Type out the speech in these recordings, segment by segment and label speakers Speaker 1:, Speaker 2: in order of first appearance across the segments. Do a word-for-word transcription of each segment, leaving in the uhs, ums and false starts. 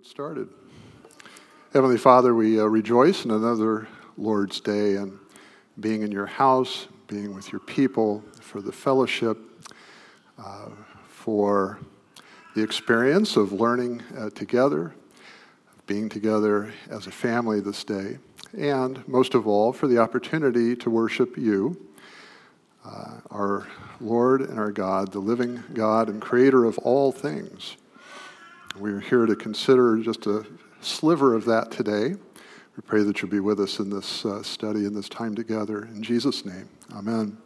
Speaker 1: Get started. Heavenly Father, we uh, rejoice in another Lord's Day and being in your house, being with your people, for the fellowship, uh, for the experience of learning uh, together, being together as a family this day, and most of all, for the opportunity to worship you, uh, our Lord and our God, the living God and creator of all things. We're here to consider just a sliver of that today. We pray that you'll be with us in this uh, study and this time together. In Jesus' name, amen.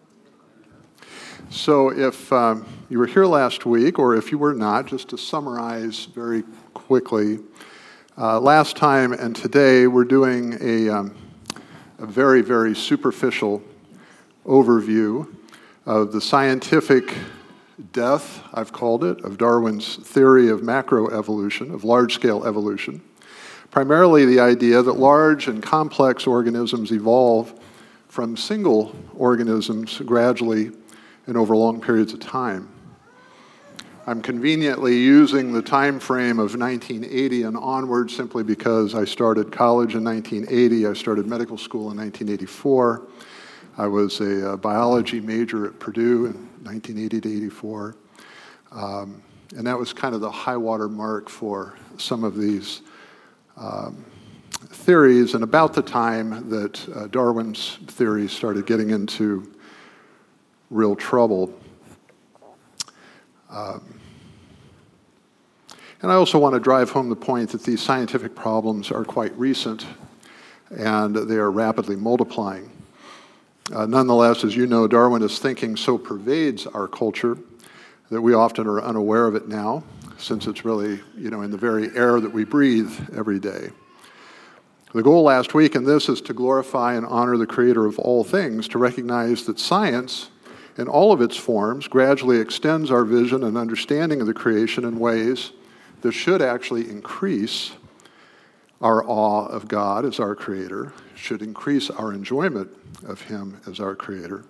Speaker 1: So if um, you were here last week, or if you were not, just to summarize very quickly, uh, last time and today we're doing a, um, a very, very superficial overview of the scientific death, I've called it, of Darwin's theory of macroevolution, of large-scale evolution. Primarily the idea that large and complex organisms evolve from single organisms gradually and over long periods of time. I'm conveniently using the time frame of nineteen eighty and onward simply because I started college in nineteen eighty, I started medical school in nineteen eighty-four. I was a, a biology major at Purdue in nineteen eighty to eighty-four. Um, and that was kind of the high water mark for some of these um, theories, and about the time that uh, Darwin's theories started getting into real trouble. Um, and I also want to drive home the point that these scientific problems are quite recent, and they are rapidly multiplying. Uh, nonetheless, as you know, Darwinist thinking so pervades our culture that we often are unaware of it now, since it's really, you know, in the very air that we breathe every day. The goal last week in this is to glorify and honor the creator of all things, to recognize that science, in all of its forms, gradually extends our vision and understanding of the creation in ways that should actually increase our awe of God as our creator, should increase our enjoyment of him as our creator,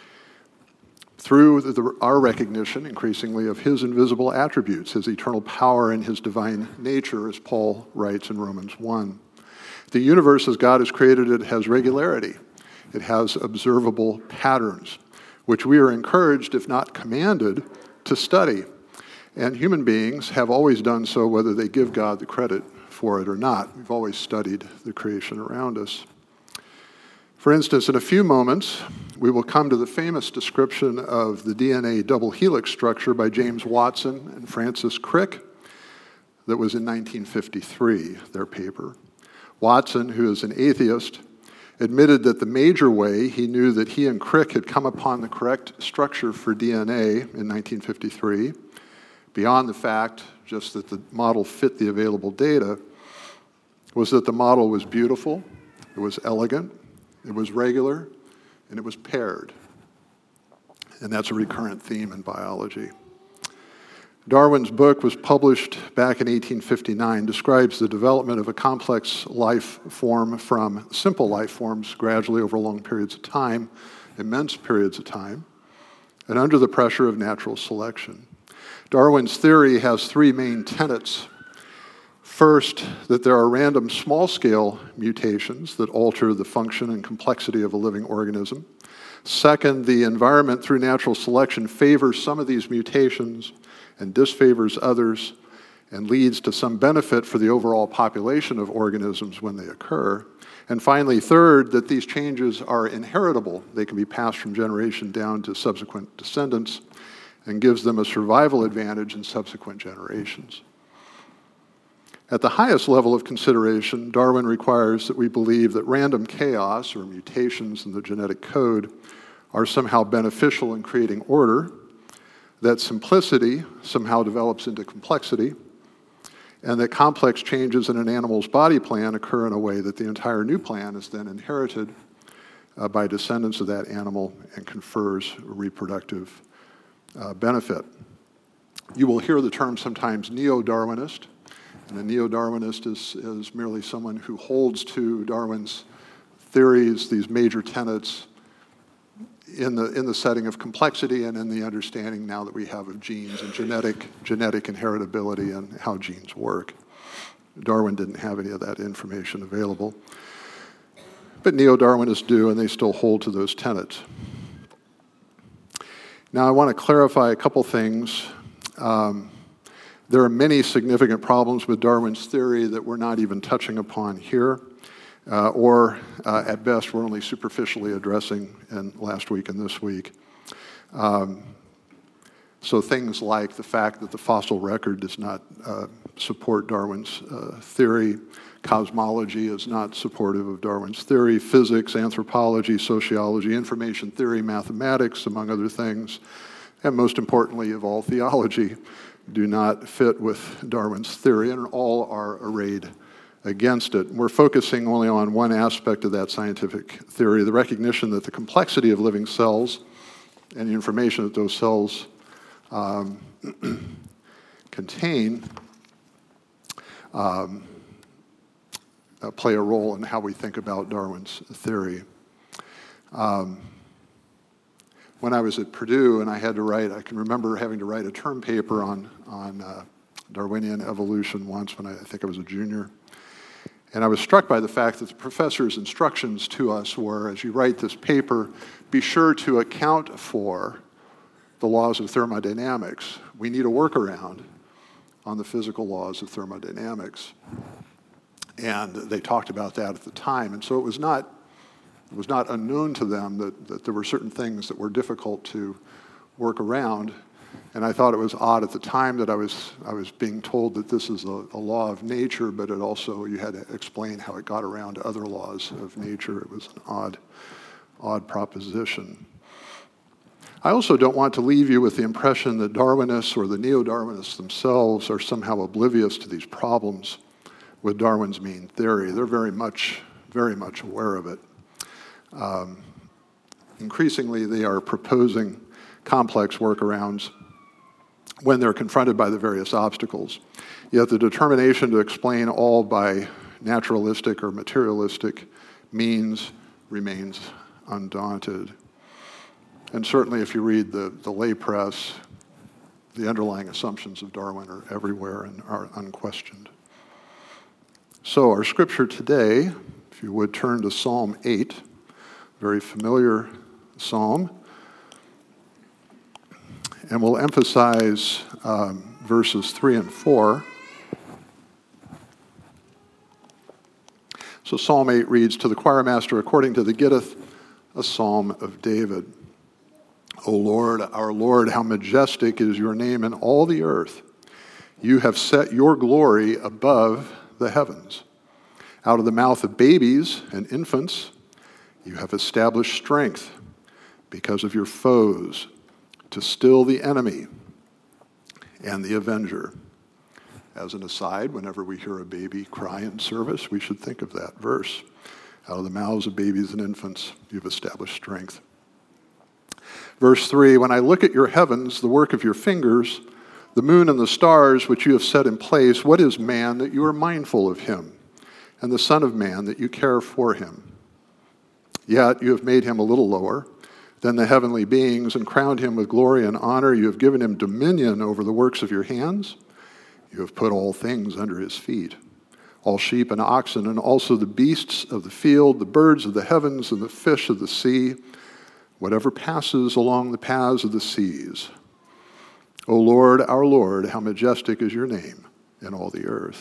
Speaker 1: through the, our recognition increasingly of his invisible attributes, his eternal power and his divine nature, as Paul writes in Romans one. The universe as God has created it has regularity. It has observable patterns, which we are encouraged, if not commanded, to study. And human beings have always done so, whether they give God the credit for it or not. We've always studied the creation around us. For instance, in a few moments, we will come to the famous description of the D N A double helix structure by James Watson and Francis Crick that was in nineteen fifty-three, their paper. Watson, who is an atheist, admitted that the major way he knew that he and Crick had come upon the correct structure for D N A in nineteen fifty-three, beyond the fact just that the model fit the available data, was that the model was beautiful, it was elegant, it was regular, and it was paired. And that's a recurrent theme in biology. Darwin's book was published back in eighteen fifty-nine, describes the development of a complex life form from simple life forms gradually over long periods of time, immense periods of time, and under the pressure of natural selection. Darwin's theory has three main tenets. First, that there are random small-scale mutations that alter the function and complexity of a living organism. Second, the environment through natural selection favors some of these mutations and disfavors others and leads to some benefit for the overall population of organisms when they occur. And finally, third, that these changes are inheritable. They can be passed from generation down to subsequent descendants and gives them a survival advantage in subsequent generations. At the highest level of consideration, Darwin requires that we believe that random chaos or mutations in the genetic code are somehow beneficial in creating order, that simplicity somehow develops into complexity, and that complex changes in an animal's body plan occur in a way that the entire new plan is then inherited uh, by descendants of that animal and confers reproductive uh, benefit. You will hear the term sometimes neo-Darwinist. And a neo-Darwinist is, is merely someone who holds to Darwin's theories, these major tenets, in the in the setting of complexity and in the understanding now that we have of genes and genetic genetic inheritability and how genes work. Darwin didn't have any of that information available. But neo-Darwinists do, and they still hold to those tenets. Now, I want to clarify a couple things. Um, there are many significant problems with Darwin's theory that we're not even touching upon here, uh, or uh, at best, we're only superficially addressing in last week and this week. Um, so things like the fact that the fossil record does not uh, support Darwin's uh, theory, cosmology is not supportive of Darwin's theory, physics, anthropology, sociology, information theory, mathematics, among other things, and most importantly of all, theology, do not fit with Darwin's theory, and all are arrayed against it. We're focusing only on one aspect of that scientific theory, the recognition that the complexity of living cells and the information that those cells um, contain um, uh, play a role in how we think about Darwin's theory. Um, when I was at Purdue and I had to write, I can remember having to write a term paper on, on uh, Darwinian evolution once when I, I think I was a junior. And I was struck by the fact that the professor's instructions to us were, as you write this paper, be sure to account for the laws of thermodynamics. We need a workaround on the physical laws of thermodynamics. And they talked about that at the time. And so it was not, it was not unknown to them that, that there were certain things that were difficult to work around. And I thought it was odd at the time that I was I was being told that this is a, a law of nature, but it also, you had to explain how it got around to other laws of nature. It was an odd, odd proposition. I also don't want to leave you with the impression that Darwinists or the neo-Darwinists themselves are somehow oblivious to these problems with Darwin's main theory. They're very much, very much aware of it. Um, increasingly, they are proposing complex workarounds when they're confronted by the various obstacles. Yet the determination to explain all by naturalistic or materialistic means remains undaunted. And certainly if you read the, the lay press, the underlying assumptions of Darwin are everywhere and are unquestioned. So our scripture today, if you would turn to Psalm eight, very familiar psalm, and we'll emphasize um, verses three and four. So Psalm eight reads, "To the choir master, according to the Gittith, a psalm of David. O Lord, our Lord, how majestic is your name in all the earth. You have set your glory above the heavens. Out of the mouth of babies and infants, you have established strength because of your foes, to still the enemy and the avenger." As an aside, whenever we hear a baby cry in service, we should think of that verse. Out of the mouths of babies and infants, you've established strength. Verse three, "When I look at your heavens, the work of your fingers, the moon and the stars which you have set in place, what is man that you are mindful of him, and the son of man that you care for him? Yet you have made him a little lower than the heavenly beings and crowned him with glory and honor. You have given him dominion over the works of your hands. You have put all things under his feet, all sheep and oxen, and also the beasts of the field, the birds of the heavens, and the fish of the sea, whatever passes along the paths of the seas. O Lord, our Lord, how majestic is your name in all the earth."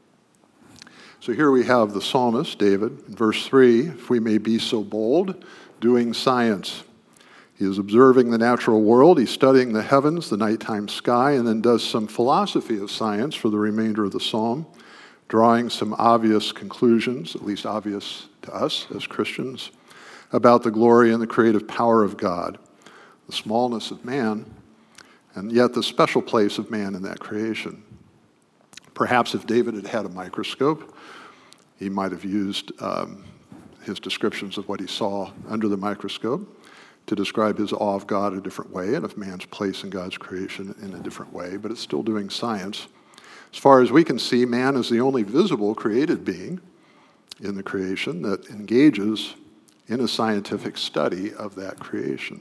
Speaker 1: So here we have the psalmist, David, in verse three, "If we may be so bold, doing science." He is observing the natural world, he's studying the heavens, the nighttime sky, and then does some philosophy of science for the remainder of the psalm, drawing some obvious conclusions, at least obvious to us as Christians, about the glory and the creative power of God, the smallness of man, and yet the special place of man in that creation. Perhaps if David had had a microscope, he might have used um, his descriptions of what he saw under the microscope to describe his awe of God a different way and of man's place in God's creation in a different way, but it's still doing science. As far as we can see, man is the only visible created being in the creation that engages in a scientific study of that creation.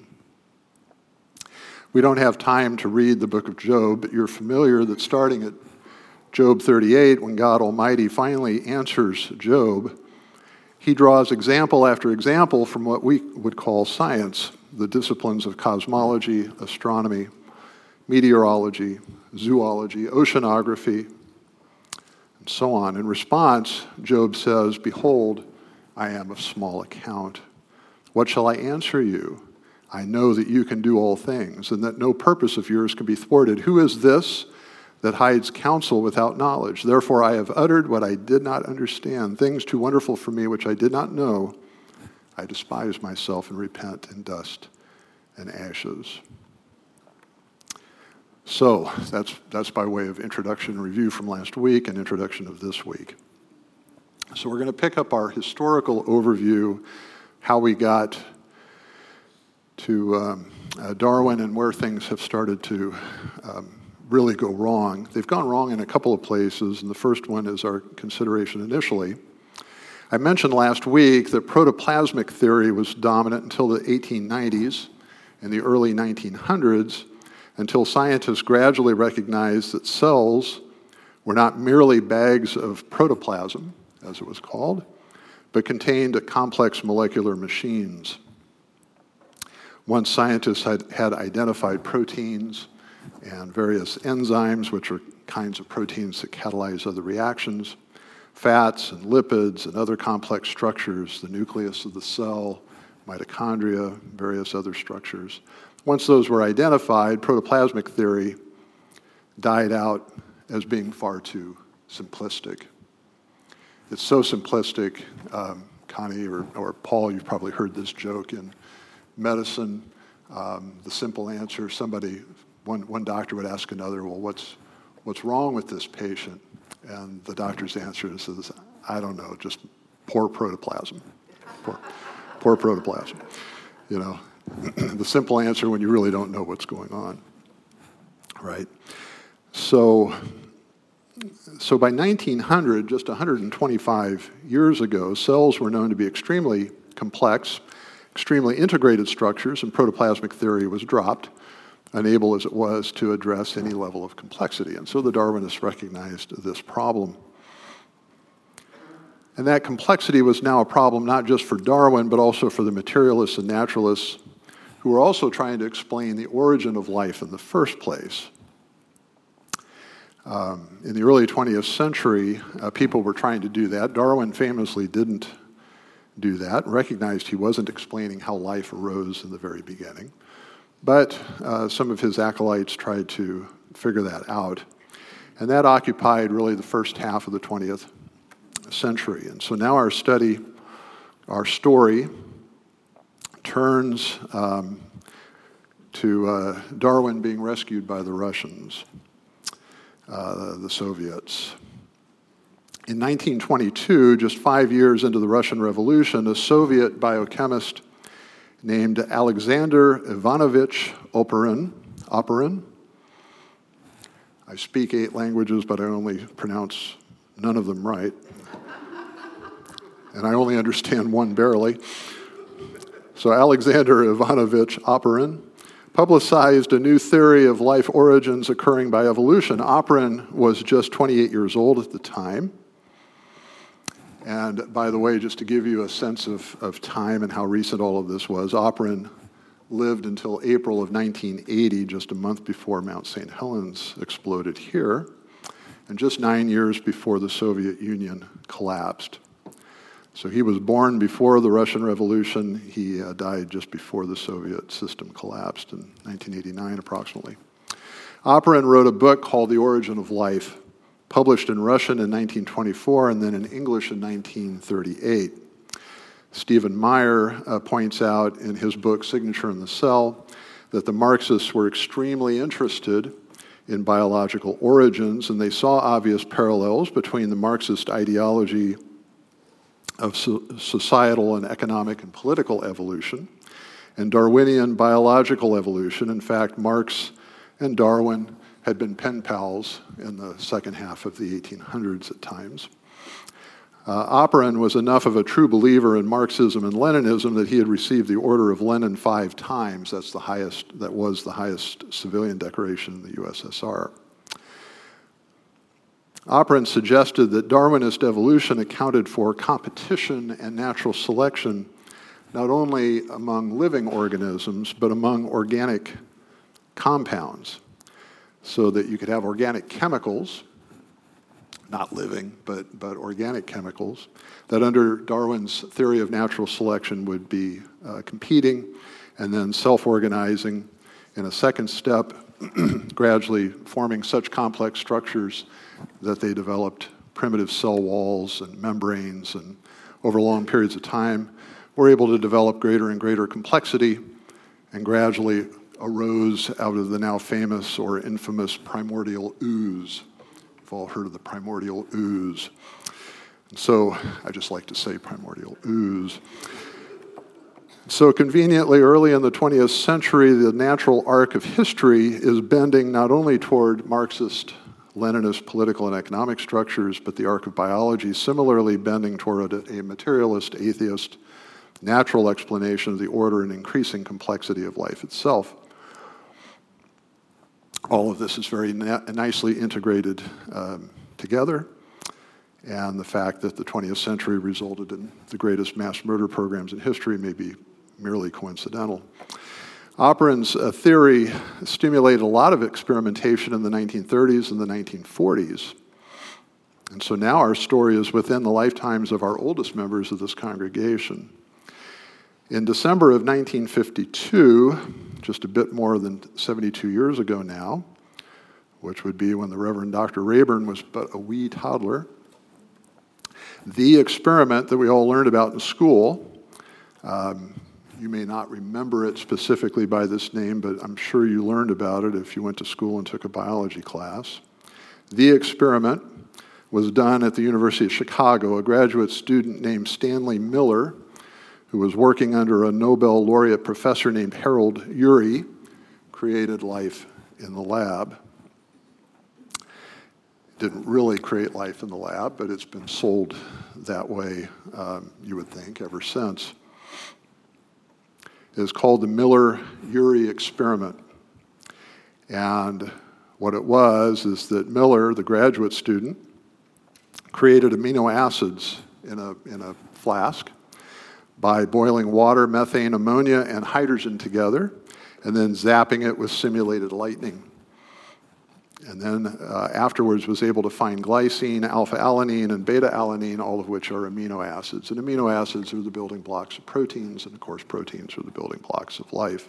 Speaker 1: We don't have time to read the book of Job, but you're familiar that starting at Job thirty-eight, when God Almighty finally answers Job, he draws example after example from what we would call science, the disciplines of cosmology, astronomy, meteorology, zoology, oceanography, and so on. In response, Job says, "Behold, I am of small account. What shall I answer you? I know that you can do all things, and that no purpose of yours can be thwarted. Who is this that hides counsel without knowledge? Therefore I have uttered what I did not understand, things too wonderful for me which I did not know. I despise myself and repent in dust and ashes." So that's that's by way of introduction and review from last week and introduction of this week. So we're going to pick up our historical overview, how we got to um, uh, Darwin and where things have started to um, really go wrong. They've gone wrong in a couple of places, and the first one is our consideration initially. I mentioned last week that protoplasmic theory was dominant until the eighteen nineties and the early nineteen hundreds, until scientists gradually recognized that cells were not merely bags of protoplasm, as it was called, but contained complex molecular machines. Once scientists had, had identified proteins and various enzymes, which are kinds of proteins that catalyze other reactions, fats and lipids and other complex structures, the nucleus of the cell, mitochondria, various other structures. Once those were identified, protoplasmic theory died out as being far too simplistic. It's so simplistic, um, Connie or, or Paul, you've probably heard this joke in medicine. Um, the simple answer, somebody, one, one doctor would ask another, well, what's, what's wrong with this patient? And the doctor's answer is, I don't know, just poor protoplasm. Poor, poor protoplasm. You know, the simple answer when you really don't know what's going on, right? So, so by nineteen hundred, just one hundred twenty-five years ago, cells were known to be extremely complex, extremely integrated structures, and protoplasmic theory was dropped, unable as it was to address any level of complexity. And so the Darwinists recognized this problem. And that complexity was now a problem not just for Darwin, but also for the materialists and naturalists who were also trying to explain the origin of life in the first place. Um, in the early twentieth century, uh, people were trying to do that. Darwin famously didn't do that, recognized he wasn't explaining how life arose in the very beginning. But uh, some of his acolytes tried to figure that out. And that occupied really the first half of the twentieth century. And so now our study, our story, turns um, to uh, Darwin being rescued by the Russians, uh, the Soviets. In nineteen twenty-two, just five years into the Russian Revolution, a Soviet biochemist named Alexander Ivanovich Oparin, Oparin, I speak eight languages, but I only pronounce none of them right, and I only understand one barely. So Alexander Ivanovich Oparin publicized a new theory of life origins occurring by evolution. Oparin was just twenty-eight years old at the time. And by the way, just to give you a sense of, of time and how recent all of this was, Oparin lived until April of nineteen eighty, just a month before Mount Saint Helens exploded here, and just nine years before the Soviet Union collapsed. So he was born before the Russian Revolution. He uh, died just before the Soviet system collapsed in nineteen eighty-nine approximately. Oparin wrote a book called The Origin of Life, published in Russian in nineteen twenty-four and then in English in nineteen thirty-eight. Stephen Meyer uh, points out in his book Signature in the Cell that the Marxists were extremely interested in biological origins, and they saw obvious parallels between the Marxist ideology of so- societal and economic and political evolution and Darwinian biological evolution. In fact, Marx and Darwin had been pen pals in the second half of the eighteen hundreds at times. Uh, Oparin was enough of a true believer in Marxism and Leninism that he had received the Order of Lenin five times. That's the highest, that was the highest civilian decoration in the U S S R. Operant suggested that Darwinist evolution accounted for competition and natural selection not only among living organisms, but among organic compounds, so that you could have organic chemicals, not living, but, but organic chemicals, that under Darwin's theory of natural selection would be uh, competing and then self-organizing in a second step, gradually forming such complex structures that they developed primitive cell walls and membranes, and over long periods of time were able to develop greater and greater complexity and gradually arose out of the now famous or infamous primordial ooze. You've all heard of the primordial ooze. And so I just like to say primordial ooze. So conveniently, early in the twentieth century, the natural arc of history is bending not only toward Marxist, Leninist political and economic structures, but the arc of biology similarly bending toward a, a materialist, atheist, natural explanation of the order and increasing complexity of life itself. All of this is very na- nicely integrated um, together, and the fact that the twentieth century resulted in the greatest mass murder programs in history may be merely coincidental. Operant's uh, theory stimulated a lot of experimentation in the nineteen thirties and the nineteen forties. And so now our story is within the lifetimes of our oldest members of this congregation. In December of nineteen fifty-two, just a bit more than seventy-two years ago now, which would be when the Reverend Doctor Rayburn was but a wee toddler, the experiment that we all learned about in school, um, you may not remember it specifically by this name, but I'm sure you learned about it if you went to school and took a biology class. The experiment was done at the University of Chicago. A graduate student named Stanley Miller, who was working under a Nobel laureate professor named Harold Urey, created life in the lab. Didn't really create life in the lab, but it's been sold that way, um, you would think, ever since. It is called the Miller-Urey experiment. And what it was is that Miller, the graduate student, created amino acids in a, in a flask by boiling water, methane, ammonia, and hydrogen together, and then zapping it with simulated lightning. And then uh, afterwards was able to find glycine, alpha-alanine, and beta-alanine, all of which are amino acids. And amino acids are the building blocks of proteins, and of course proteins are the building blocks of life.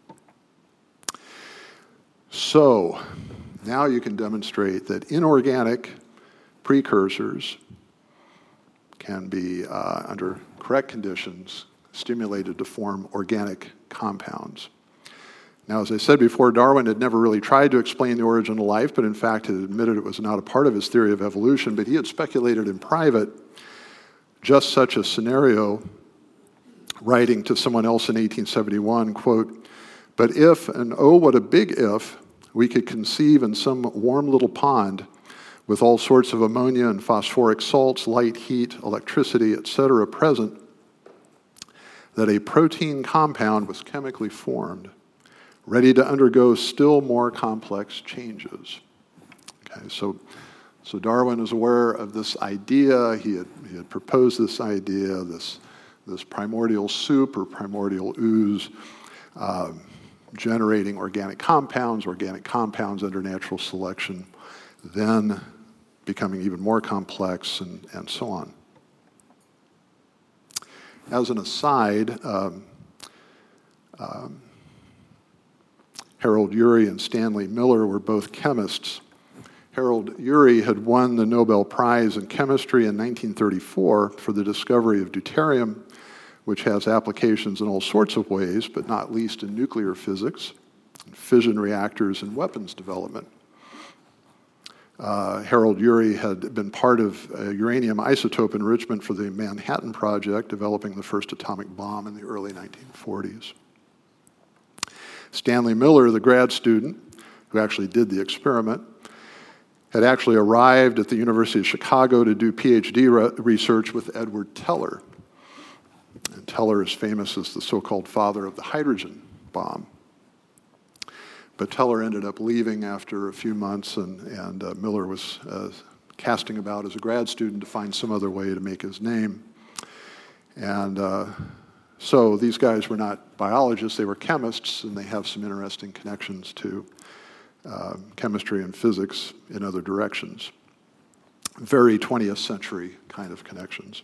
Speaker 1: So now you can demonstrate that inorganic precursors can be, uh, under correct conditions, stimulated to form organic compounds. Now, as I said before, Darwin had never really tried to explain the origin of life, but in fact had admitted it was not a part of his theory of evolution, but he had speculated in private just such a scenario, writing to someone else in eighteen seventy-one, quote, "But if, and oh, what a big if, we could conceive in some warm little pond with all sorts of ammonia and phosphoric salts, light, heat, electricity, et cetera present, that a protein compound was chemically formed, ready to undergo still more complex changes." Okay, so, so Darwin is aware of this idea. He had, he had proposed this idea, this, this primordial soup or primordial ooze, uh, generating organic compounds, organic compounds under natural selection, then becoming even more complex, and, and so on. As an aside, um, um, Harold Urey and Stanley Miller were both chemists. Harold Urey had won the Nobel Prize in Chemistry in nineteen thirty-four for the discovery of deuterium, which has applications in all sorts of ways, but not least in nuclear physics, fission reactors, and weapons development. Uh, Harold Urey had been part of uh, uranium isotope enrichment for the Manhattan Project, developing the first atomic bomb in the early nineteen forties. Stanley Miller, the grad student who actually did the experiment, had actually arrived at the University of Chicago to do PhD re- research with Edward Teller. And Teller is famous as the so-called father of the hydrogen bomb. But Teller ended up leaving after a few months, and, and uh, Miller was uh, casting about as a grad student to find some other way to make his name. And uh, so these guys were not biologists, they were chemists, and they have some interesting connections to uh, chemistry and physics in other directions. Very twentieth century kind of connections.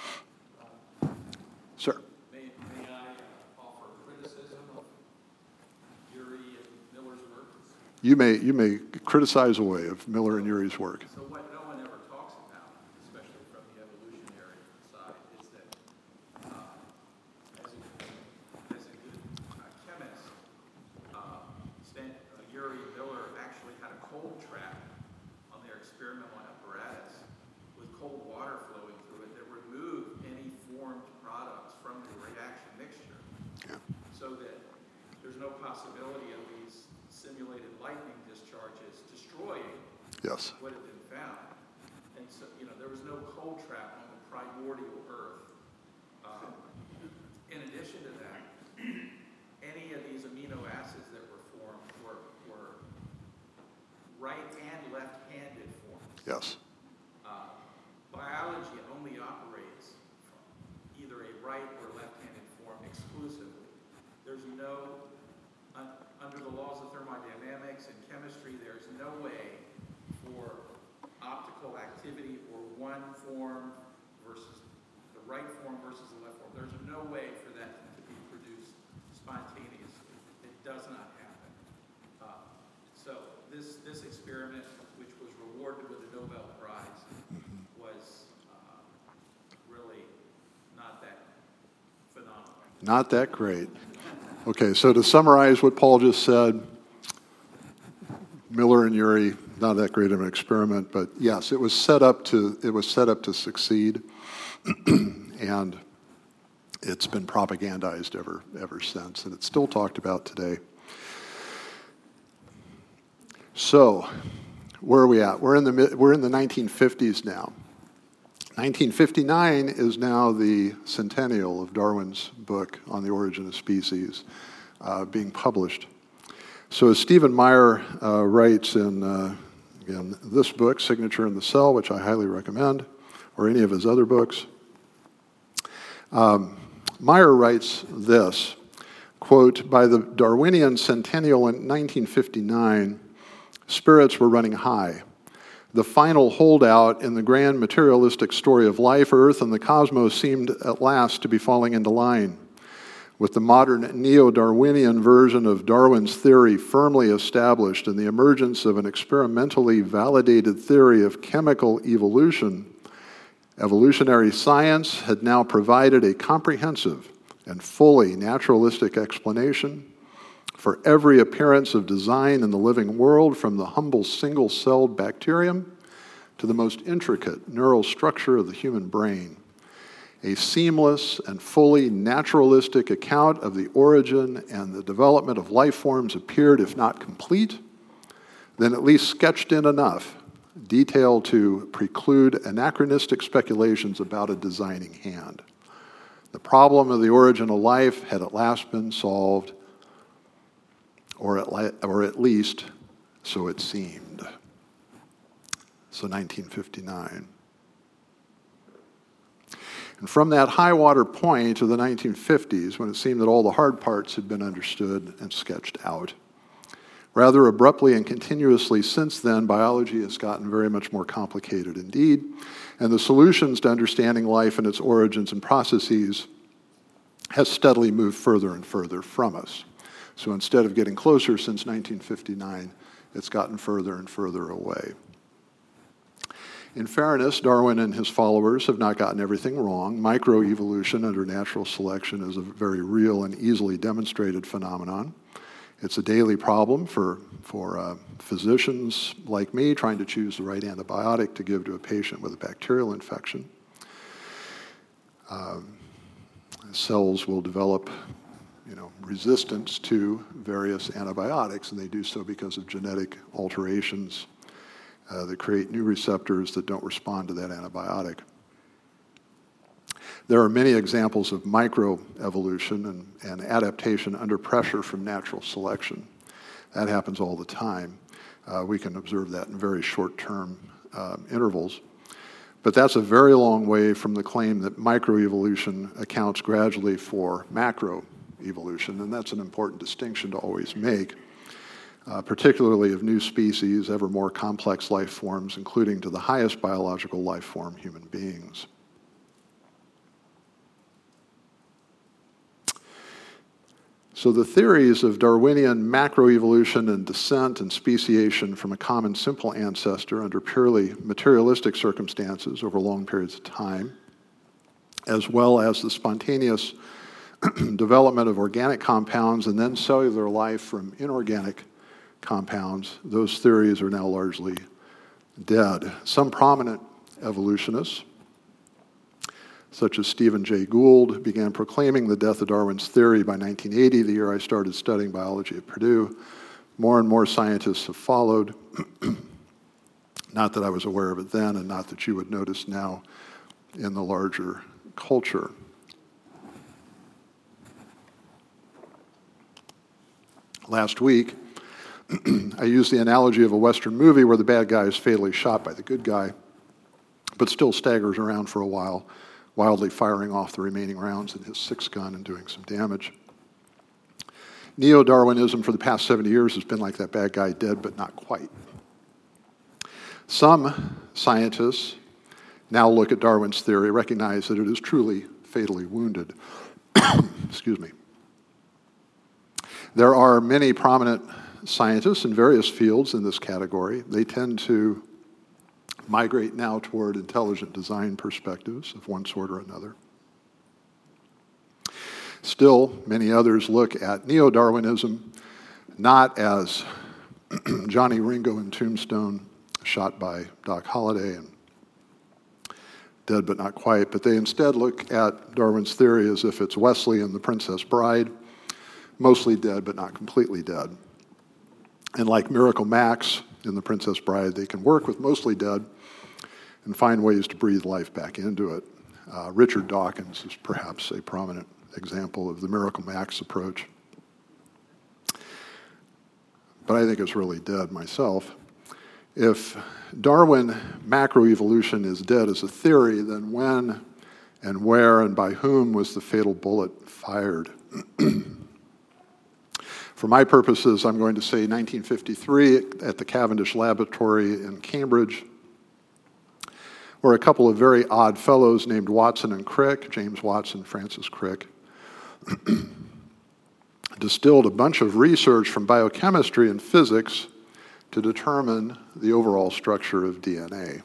Speaker 1: Sir?
Speaker 2: May, may I uh, offer criticism of Urey and Miller's work?
Speaker 1: You may, you may criticize away of Miller and Urey's work.
Speaker 2: So what no one ever talks about, especially from the evolutionary side, is that uh, as, a, as a good uh, chemist, uh, Stan, uh, Urey and Miller actually had a cold trap on their experimental apparatus with cold water flowing through it that removed any formed products from the reaction mixture,
Speaker 1: Yeah.
Speaker 2: so that there's no possibility of these simulated lightning discharges destroying
Speaker 1: Yes.
Speaker 2: what had been found. And so, you know, there was no cold trap on the primordial Earth. Um, in addition to that, any of these amino acids that were formed were, were right and left-handed forms.
Speaker 1: Yes.
Speaker 2: Uh, biology only operates from either a right or left-handed form exclusively. There's no, un, under the laws of thermodynamics and chemistry, there's no way for optical activity or one form versus the right form versus the left form. There's no way for that to be produced spontaneously. It does not happen. Uh, so this, this experiment, which was rewarded with a Nobel Prize, was uh, really not that phenomenal.
Speaker 1: Not that great. Okay, so to summarize what Paul just said, Miller and Urey, not that great of an experiment, but yes, it was set up to it was set up to succeed, and it's been propagandized ever ever since, and it's still talked about today. So, where are we at? We're in the we're in the nineteen fifties now. nineteen fifty-nine is now the centennial of Darwin's book on the origin of species uh, being published. So as Stephen Meyer uh, writes in uh, again, this book, Signature in the Cell, which I highly recommend, or any of his other books, um, Meyer writes this, quote, by the Darwinian centennial in nineteen fifty-nine, spirits were running high. The final holdout in the grand materialistic story of life, Earth, and the cosmos seemed at last to be falling into line. With the modern neo-Darwinian version of Darwin's theory firmly established and the emergence of an experimentally validated theory of chemical evolution, evolutionary science had now provided a comprehensive and fully naturalistic explanation for every appearance of design in the living world, from the humble single-celled bacterium to the most intricate neural structure of the human brain. A seamless and fully naturalistic account of the origin and the development of life forms appeared, if not complete, then at least sketched in enough detail to preclude anachronistic speculations about a designing hand. The problem of the origin of life had at last been solved, or at, li- or at least so it seemed. So nineteen fifty-nine. And from that high water point of the nineteen fifties, when it seemed that all the hard parts had been understood and sketched out, rather abruptly and continuously since then, biology has gotten very much more complicated indeed, and the solutions to understanding life and its origins and processes has steadily moved further and further from us. So instead of getting closer since nineteen fifty-nine, it's gotten further and further away. In fairness, Darwin and his followers have not gotten everything wrong. Microevolution under natural selection is a very real and easily demonstrated phenomenon. It's a daily problem for, for uh, physicians like me trying to choose the right antibiotic to give to a patient with a bacterial infection. Um, cells will develop you know, resistance to various antibiotics, and they do so because of genetic alterations uh, that create new receptors that don't respond to that antibiotic. There are many examples of microevolution and, and adaptation under pressure from natural selection. That happens all the time. Uh, we can observe that in very short-term um, intervals. But that's a very long way from the claim that microevolution accounts gradually for macroevolution, and that's an important distinction to always make, uh, particularly of new species, ever more complex life forms, including to the highest biological life form, human beings. So the theories of Darwinian macroevolution and descent and speciation from a common simple ancestor under purely materialistic circumstances over long periods of time, as well as the spontaneous development of organic compounds and then cellular life from inorganic compounds, those theories are now largely dead. Some prominent evolutionists, such as Stephen Jay Gould, began proclaiming the death of Darwin's theory by nineteen eighty, the year I started studying biology at Purdue. More and more scientists have followed. Not that I was aware of it then, and not that you would notice now in the larger culture. Last week, I used the analogy of a Western movie where the bad guy is fatally shot by the good guy, but still staggers around for a while, wildly firing off the remaining rounds in his six gun and doing some damage. Neo-Darwinism for the past seventy years has been like that bad guy, dead but not quite. Some scientists now look at Darwin's theory, recognize that it is truly fatally wounded. Excuse me. There are many prominent scientists in various fields in this category. They tend to migrate now toward intelligent design perspectives of one sort or another. Still, many others look at neo-Darwinism not as Johnny Ringo in Tombstone, shot by Doc Holliday and dead but not quite, but they instead look at Darwin's theory as if it's Wesley and the Princess Bride, mostly dead but not completely dead. And like Miracle Max in The Princess Bride, they can work with mostly dead and find ways to breathe life back into it. Uh, Richard Dawkins is perhaps a prominent example of the Miracle Max approach. But I think it's really dead myself. If Darwin macroevolution is dead as a theory, then when and where and by whom was the fatal bullet fired? For my purposes, I'm going to say nineteen fifty-three at the Cavendish Laboratory in Cambridge, where a couple of very odd fellows named Watson and Crick, James Watson, Francis Crick, distilled a bunch of research from biochemistry and physics to determine the overall structure of D N A.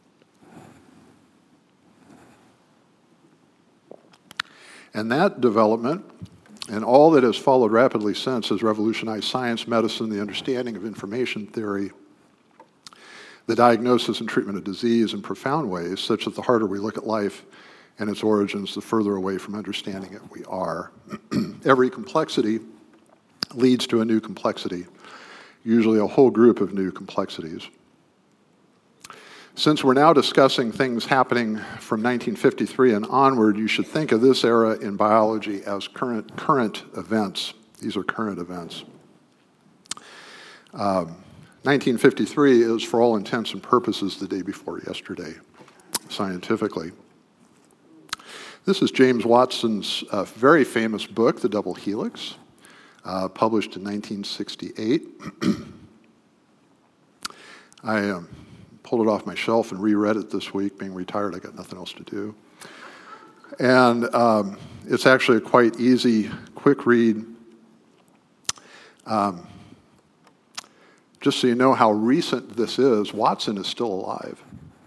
Speaker 1: And that development, and all that has followed rapidly since, has revolutionized science, medicine, the understanding of information theory, the diagnosis and treatment of disease in profound ways, such that the harder we look at life and its origins, the further away from understanding it we are. Every complexity leads to a new complexity, usually a whole group of new complexities. Since we're now discussing things happening from nineteen fifty-three and onward, you should think of this era in biology as current, current events. These are current events. Um, nineteen fifty-three is, for all intents and purposes, the day before yesterday, scientifically. This is James Watson's uh, very famous book, The Double Helix, uh, published in nineteen sixty-eight. I um, pulled it off my shelf and reread it this week. Being retired, I got nothing else to do. And um, it's actually a quite easy, quick read. Um, just so you know how recent this is, Watson is still alive.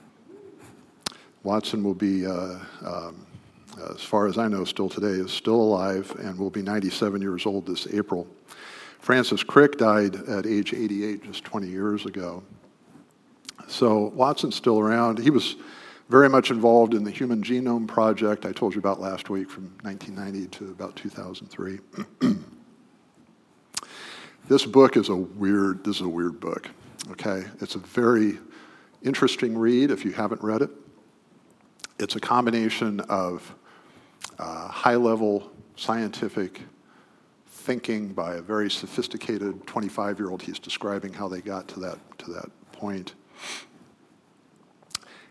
Speaker 1: Watson will be, uh, um, as far as I know, still today, is still alive and will be ninety-seven years old this April. Francis Crick died at age eighty-eight just twenty years ago. So Watson's still around. He was very much involved in the Human Genome Project I told you about last week from nineteen ninety to about two thousand three. This book is a weird, this is a weird book, okay? It's a very interesting read if you haven't read it. It's a combination of uh, high-level scientific thinking by a very sophisticated twenty-five-year-old. He's describing how they got to that, to that point.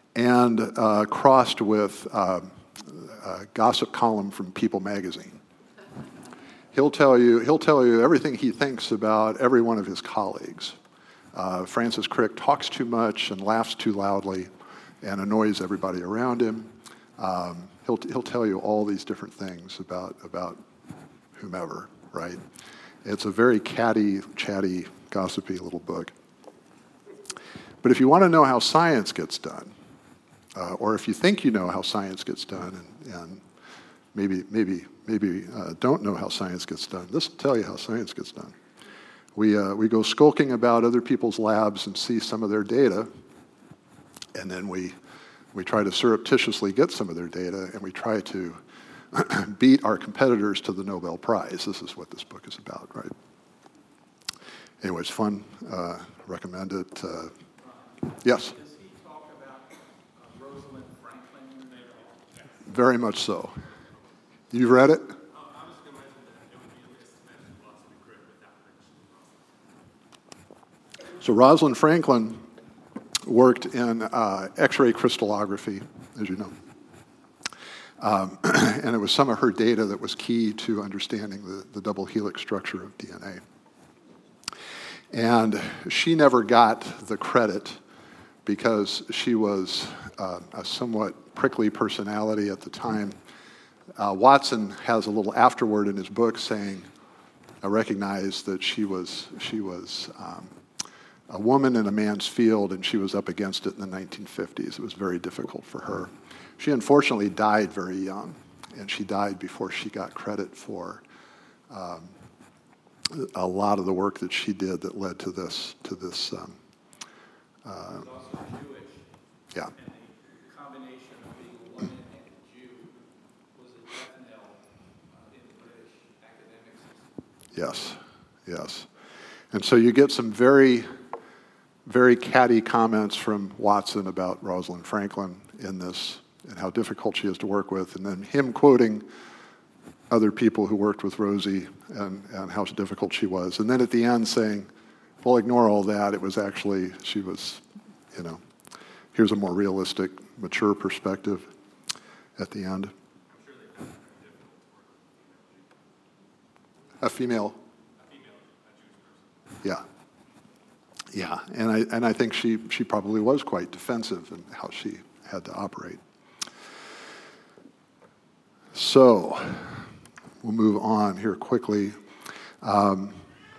Speaker 1: and uh, crossed with uh, a gossip column from People magazine. He'll tell you, he'll tell you everything he thinks about every one of his colleagues. Uh, Francis Crick talks too much and laughs too loudly and annoys everybody around him. Um, he'll, he'll tell you all these different things about, about whomever, right? It's a very catty, chatty, gossipy little book. But if you want to know how science gets done, uh, or if you think you know how science gets done, and, and maybe maybe maybe uh, don't know how science gets done, this will tell you how science gets done. We uh, we go skulking about other people's labs and see some of their data, and then we we try to surreptitiously get some of their data, and we try to beat our competitors to the Nobel Prize. This is what this book is about, right? Anyway, it's fun. Uh, recommend it. Uh, yes?
Speaker 2: Does he talk about uh, Rosalind Franklin?
Speaker 1: Very much so. You've read it? So Rosalind Franklin worked in uh, X-ray crystallography, as you know. Um, and it was some of her data that was key to understanding the, the double helix structure of D N A. And she never got the credit because she was uh, a somewhat prickly personality at the time. Uh, Watson has a little afterword in his book saying, I recognize that she was, she was um, a woman in a man's field, and she was up against it in the nineteen fifties. It was very difficult for her. She unfortunately died very young, and she died before she got credit for um, a lot of the work that she did that led to this. To this. Um, uh,
Speaker 2: He was also Jewish.
Speaker 1: Yeah.
Speaker 2: And the combination of being a woman and a Jew was a death knell uh, in the British academic system.
Speaker 1: Yes, yes. And so you get some very, very catty comments from Watson about Rosalind Franklin in this, and how difficult she is to work with, and then him quoting other people who worked with Rosie and, and how difficult she was. And then at the end saying, well, ignore all that. It was actually, she was, you know, here's a more realistic, mature perspective at the end. A female. A female, a Jewish person. Yeah. Yeah, and I, and I think she, she probably was quite defensive in how she had to operate. So, we'll move on here quickly. Um,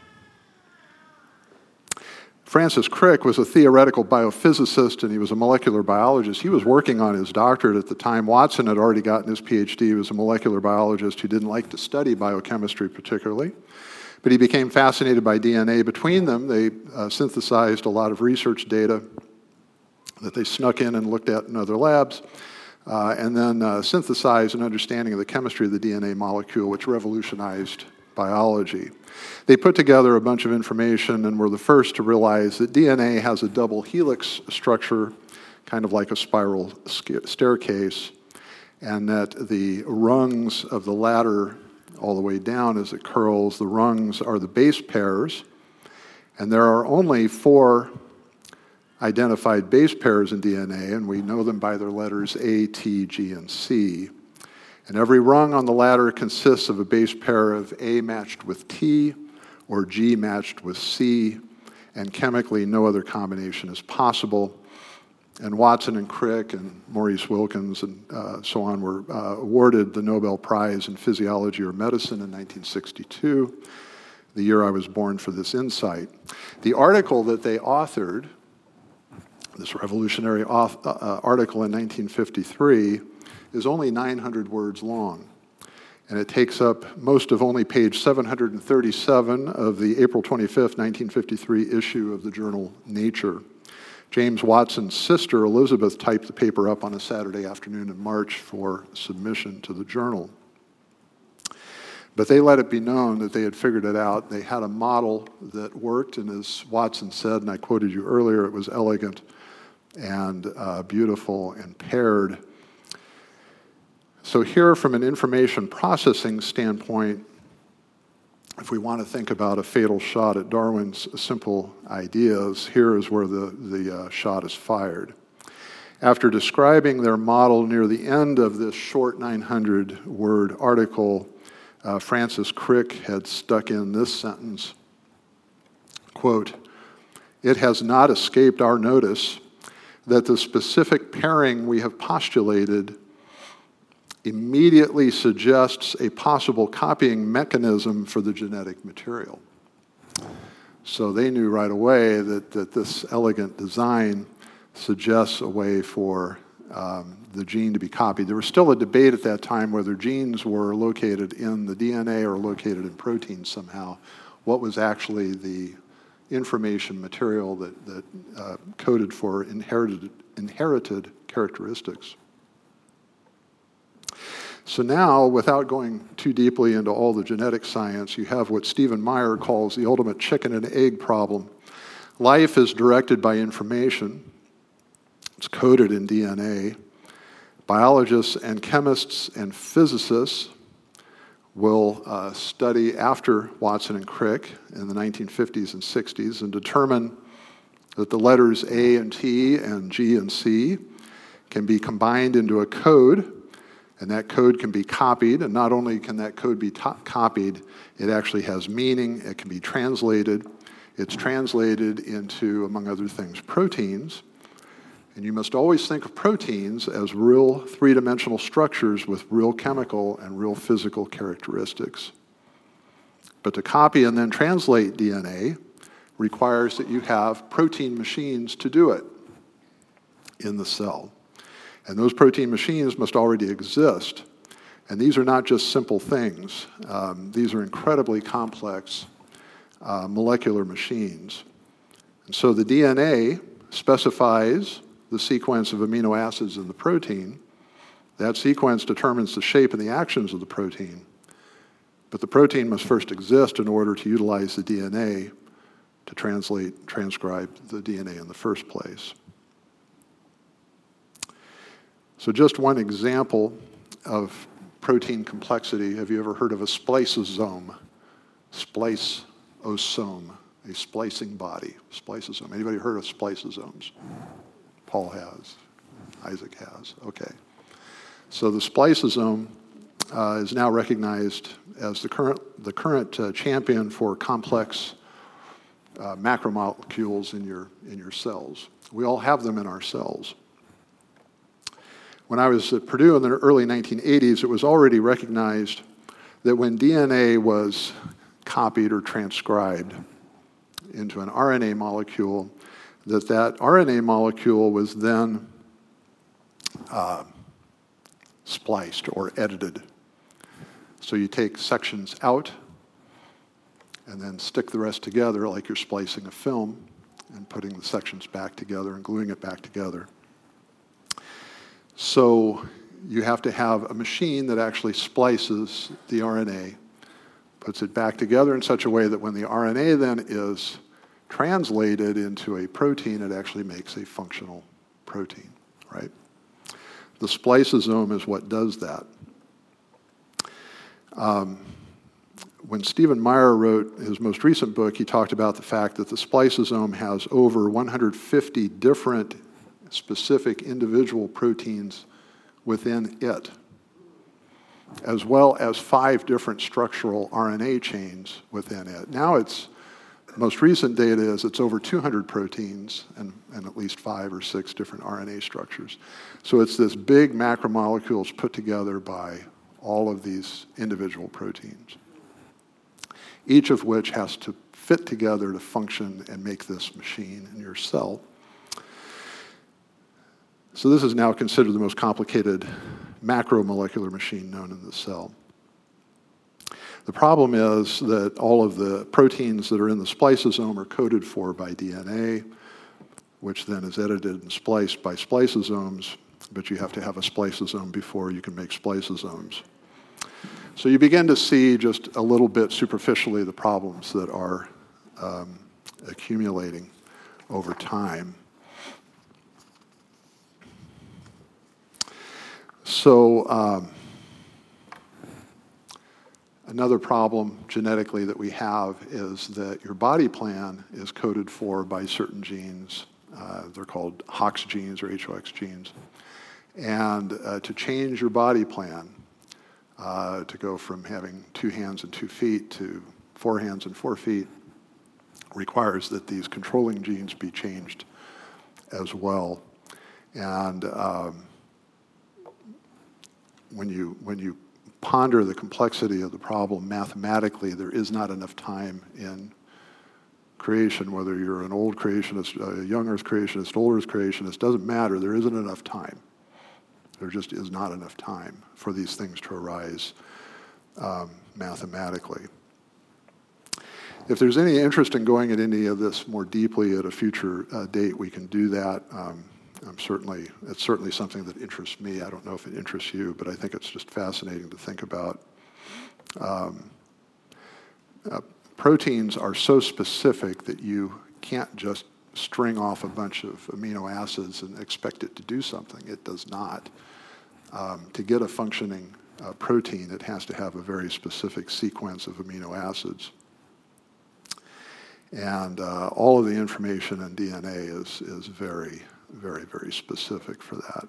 Speaker 1: Francis Crick was a theoretical biophysicist, and he was a molecular biologist. He was working on his doctorate at the time. Watson had already gotten his P H D. He was a molecular biologist who didn't like to study biochemistry particularly, but he became fascinated by D N A. Between them, they uh, synthesized a lot of research data that they snuck in and looked at in other labs. Uh, and then uh, synthesize an understanding of the chemistry of the D N A molecule, which revolutionized biology. They put together a bunch of information and were the first to realize that D N A has a double helix structure, kind of like a spiral staircase, and that the rungs of the ladder all the way down as it curls, the rungs are the base pairs, and there are only four identified base pairs in D N A, and we know them by their letters A, T, G, and C. And every rung on the ladder consists of a base pair of A matched with T or G matched with C, and chemically no other combination is possible. And Watson and Crick and Maurice Wilkins and uh, so on were uh, awarded the Nobel Prize in Physiology or Medicine in nineteen sixty-two, the year I was born, for this insight. The article that they authored, this revolutionary off, uh, article in nineteen fifty-three, is only nine hundred words long, and it takes up most of only page seven hundred thirty-seven of the April twenty-fifth, nineteen fifty-three issue of the journal Nature. James Watson's sister, Elizabeth, typed the paper up on a Saturday afternoon in March for submission to the journal. But they let it be known that they had figured it out. They had a model that worked, and as Watson said, and I quoted you earlier, it was elegant and uh, beautiful and paired. So here, from an information processing standpoint, if we want to think about a fatal shot at Darwin's simple ideas, here is where the, the uh, shot is fired. After describing their model near the end of this short nine hundred word article, uh, Francis Crick had stuck in this sentence, quote, "It has not escaped our notice that the specific pairing we have postulated immediately suggests a possible copying mechanism for the genetic material." So they knew right away that, that this elegant design suggests a way for um, the gene to be copied. There was still a debate at that time whether genes were located in the D N A or located in proteins somehow. What was actually the information material that, that uh, coded for inherited, inherited characteristics? So now, without going too deeply into all the genetic science, you have what Stephen Meyer calls the ultimate chicken and egg problem. Life is directed by information. It's coded in D N A. Biologists and chemists and physicists will uh, study after Watson and Crick in the nineteen fifties and sixties and determine that the letters A and T and G and C can be combined into a code, and that code can be copied. And not only can that code be to- copied, it actually has meaning. It can be translated. It's translated into, among other things, proteins. And you must always think of proteins as real three-dimensional structures with real chemical and real physical characteristics. But to copy and then translate D N A requires that you have protein machines to do it in the cell. And those protein machines must already exist. And these are not just simple things. Um, these are incredibly complex uh, molecular machines. And so the D N A specifies the sequence of amino acids in the protein. That sequence determines the shape and the actions of the protein. But the protein must first exist in order to utilize the D N A to translate, transcribe the D N A in the first place. So just one example of protein complexity. Have you ever heard of a spliceosome? Spliceosome, a splicing body, spliceosome. Anybody heard of spliceosomes? Paul has. Isaac has. Okay. So the spliceosome uh, is now recognized as the current, the current uh, champion for complex uh, macromolecules in your, in your cells. We all have them in our cells. When I was at Purdue in the early nineteen eighties, it was already recognized that when D N A was copied or transcribed into an R N A molecule, that that R N A molecule was then uh, spliced or edited. So you take sections out and then stick the rest together like you're splicing a film and putting the sections back together and gluing it back together. So you have to have a machine that actually splices the R N A, puts it back together in such a way that when the R N A then is translated into a protein, it actually makes a functional protein, right? The spliceosome is what does that. Um, when Stephen Meyer wrote his most recent book, he talked about the fact that the spliceosome has over one hundred fifty different specific individual proteins within it, as well as five different structural R N A chains within it. Now it's, most recent data is it's over two hundred proteins and, and at least five or six different R N A structures. So it's this big macromolecules put together by all of these individual proteins, each of which has to fit together to function and make this machine in your cell. So this is now considered the most complicated macromolecular machine known in the cell. The problem is that all of the proteins that are in the spliceosome are coded for by D N A, which then is edited and spliced by spliceosomes, but you have to have a spliceosome before you can make spliceosomes. So you begin to see just a little bit superficially the problems that are um, accumulating over time. So um, another problem genetically that we have is that your body plan is coded for by certain genes Uh, they're called Hox genes or H O X genes. And uh, to change your body plan, uh, to go from having two hands and two feet to four hands and four feet, requires that these controlling genes be changed as well. And um, when you when you ponder the complexity of the problem mathematically, there is not enough time in creation, whether you're an old creationist, a young earth creationist, old earth creationist, doesn't matter. There isn't enough time. There just is not enough time for these things to arise um, mathematically. If there's any interest in going at any of this more deeply at a future uh, date, we can do that. Um, I'm certainly, it's certainly something that interests me. I don't know if it interests you, but I think it's just fascinating to think about. Um, uh, proteins are so specific that you can't just string off a bunch of amino acids and expect it to do something. It does not. Um, to get a functioning uh, protein, it has to have a very specific sequence of amino acids. And uh, all of the information in D N A is, is very, very, very specific for that.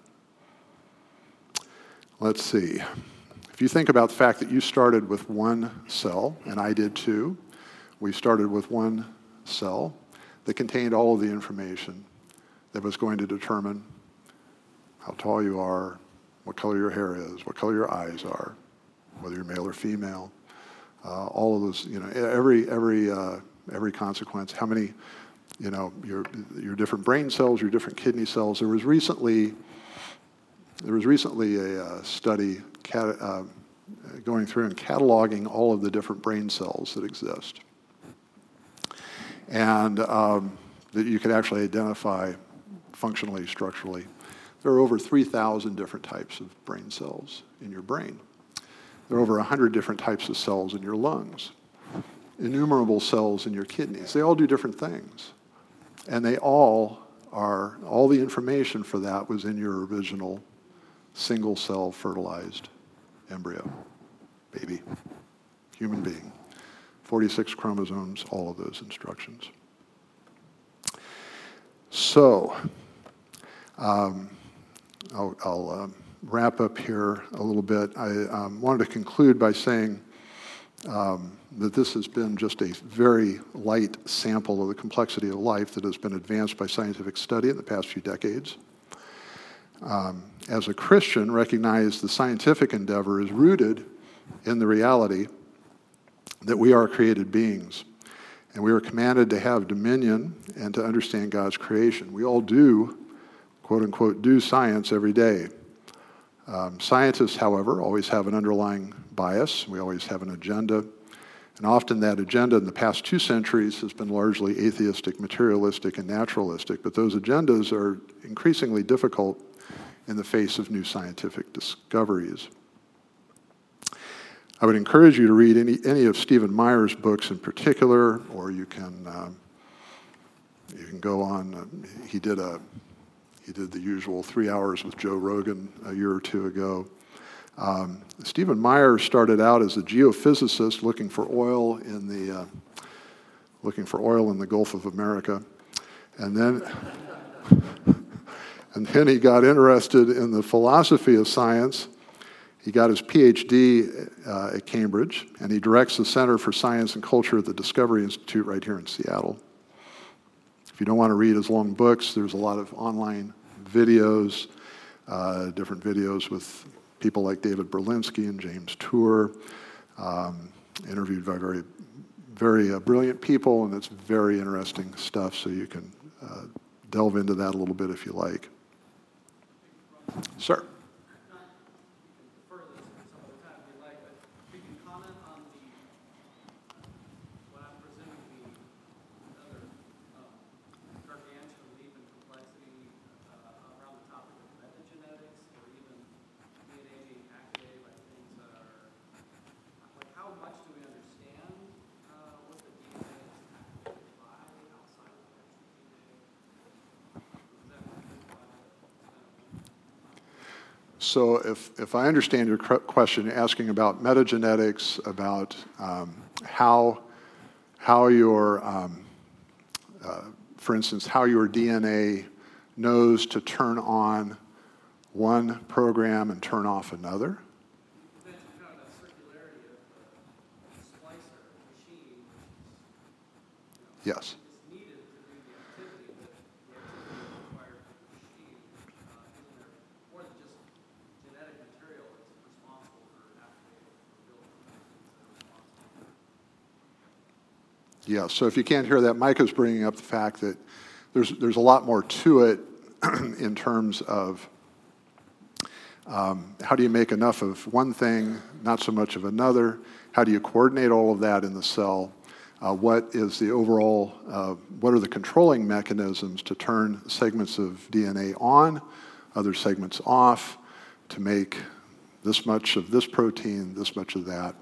Speaker 1: Let's see. If you think about the fact that you started with one cell, and I did too, we started with one cell that contained all of the information that was going to determine how tall you are, what color your hair is, what color your eyes are, whether you're male or female, uh, all of those, you know, every, every, uh, every consequence, how many, you know, your, your different brain cells, your different kidney cells. There was recently, there was recently a uh, study cat, uh, going through and cataloging all of the different brain cells that exist. And um, that you could actually identify functionally, structurally. There are over three thousand different types of brain cells in your brain. There are over one hundred different types of cells in your lungs. Innumerable cells in your kidneys. They all do different things. And they all are, all the information for that was in your original single cell fertilized embryo, baby, human being. forty-six chromosomes, all of those instructions. So, um, I'll, I'll um, wrap up here a little bit. I um, wanted to conclude by saying um, that this has been just a very light sample of the complexity of life that has been advanced by scientific study in the past few decades. Um, as a Christian, recognize the scientific endeavor is rooted in the reality that we are created beings, and we are commanded to have dominion and to understand God's creation. We all do, quote unquote, do science every day. Um, scientists, however, always have an underlying bias. We always have an agenda, and often that agenda in the past two centuries has been largely atheistic, materialistic, and naturalistic, but those agendas are increasingly difficult in the face of new scientific discoveries. I would encourage you to read any, any of Stephen Meyer's books in particular, or you can um, you can go on. Uh, he did a he did the usual three hours with Joe Rogan a year or two ago. Um, Stephen Meyer started out as a geophysicist looking for oil in the uh, looking for oil in the Gulf of America, and then and then he got interested in the philosophy of science. He got his P H D uh, at Cambridge, and he directs the Center for Science and Culture at the Discovery Institute right here in Seattle. If you don't want to read his long books, there's a lot of online videos, uh, different videos with people like David Berlinski and James Tour, um, interviewed by very, very uh, brilliant people, and it's very interesting stuff, so you can uh, delve into that a little bit if you like. Sir? So if, if I understand your question, you're asking about metagenetics, about um, how, how your um, uh, for instance, how your D N A knows to turn on one program and turn off another.
Speaker 3: You mentioned kind of that circularity of the splicer machine, which is, you know,
Speaker 1: Yes.
Speaker 3: is needed to do the activity, but the activity required for the machine, uh, isn't there more than just genetic material that's responsible for activating the building proteins that are responsible for?
Speaker 1: Yeah, so if you can't hear that, Mike is bringing up the fact that there's there's a lot more to it in terms of um, how do you make enough of one thing, not so much of another? How do you coordinate all of that in the cell? Uh, what is the overall, uh, what are the controlling mechanisms to turn segments of D N A on, other segments off, to make this much of this protein, this much of that?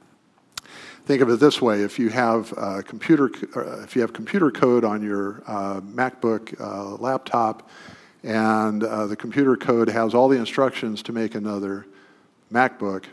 Speaker 1: Think of it this way: if you have uh, computer, uh, if you have computer code on your uh, MacBook uh, laptop, and uh, the computer code has all the instructions to make another MacBook,